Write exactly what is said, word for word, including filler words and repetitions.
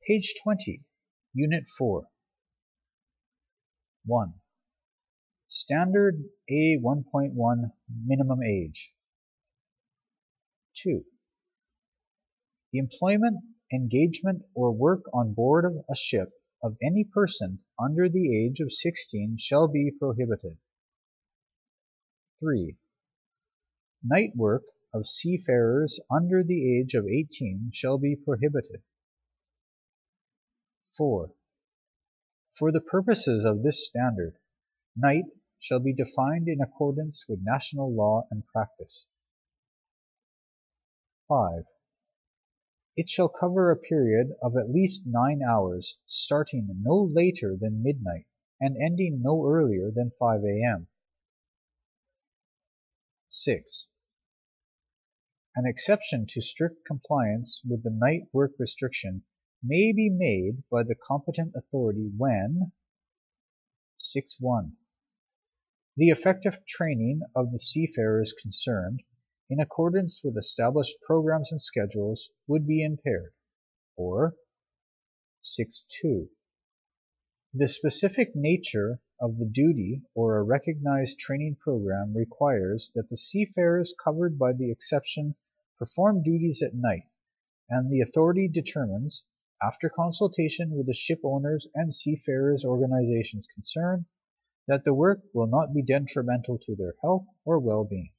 Page twenty, Unit four. one. Standard A one point one minimum age. two. The employment, engagement, or work on board of a ship of any person under the age of sixteen shall be prohibited. three. Night work of seafarers under the age of eighteen shall be prohibited. four. For the purposes of this standard, night shall be defined in accordance with national law and practice. five. It shall cover a period of at least nine hours, starting no later than midnight and ending no earlier than five A M six. An exception to strict compliance with the night work restriction may be made by the competent authority when six one. The effective training of the seafarers concerned, in accordance with established programs and schedules, would be impaired, or six two. The specific nature of the duty or a recognized training program requires that the seafarers covered by the exception perform duties at night, and the authority determines, after consultation with the ship owners and seafarers' organizations concerned, that the work will not be detrimental to their health or well-being.